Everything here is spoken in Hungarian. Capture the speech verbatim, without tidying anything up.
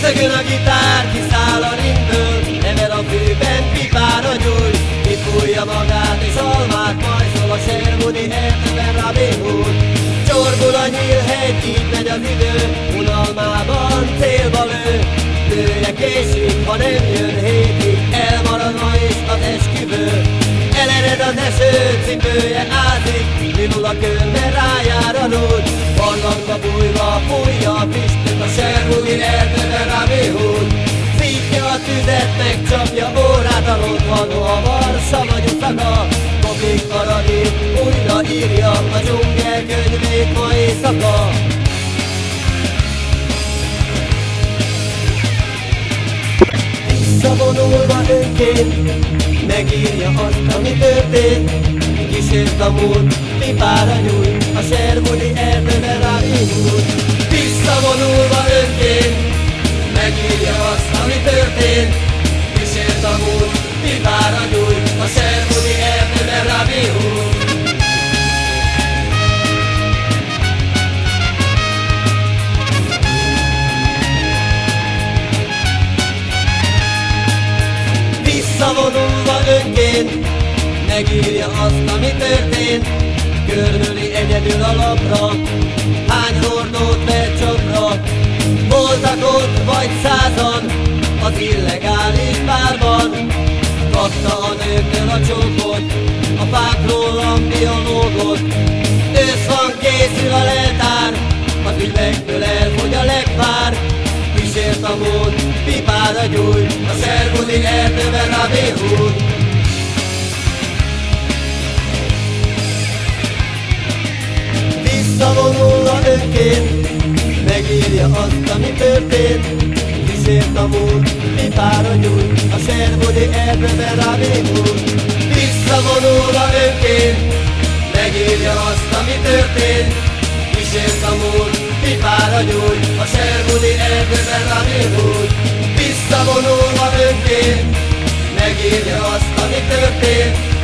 Üszögön a gitár, kiszáll a ringből, nevel a fűben, pipára gyújt. Kifújja magát és almát majszol a Sherwoodi erdőben Robin Hood. Csorbul a nyílhegy, így megy az idő, unalmában célba lő. Lője késik, ha nem jön hétig, elmarad ma is az esküvő. Elered az eső, cipője ázik, indul a kör, mert rájár a lúd. Barlangba bújva, fújja a füstöt a Sherwoodi erdőben Robin Hood. Szítja a tüzet, megcsapja órát, a rothadó a Varsa vagy uszaka. Kopik paradír, újra írja a dzsungel könyvét ma éjszaka. Visszavonulva önként, megírja azt, ami történt. Kísért a múlt, pipára nyújt, a Sherwoodi erdőben Robin Hood. Visszavonulva önként, megírja azt, ami történt. Kísért a múlt, pipára nyújt, a Sherwoodi erdőben Robin Hood. Visszavonulva önként, megírja azt, ami történt. Körmöli egyedül a lapra, hány hordót vett csapra. Voltak ott vagy százan, az illegális bárban. Kapta a nőktől a csókot, a fákról a biológot. Ősz van, készül a leltár, az üvegből elfogy a legvár. Kísért a mód, pipára gyújt, a Sherwoodi erdőben Robin Hood. Visszavonulva önként, megírja azt, ami történt. Kísért a múlt, pipára nyújt, a Sherwoodi erdőben Robin Hood. Visszavonulva önként, megírja azt, ami történt. Kísért a múlt, pipára nyújt, a Sherwoodi erdőben Robin Hood. Visszavonulva önként, megírja azt, ami történt.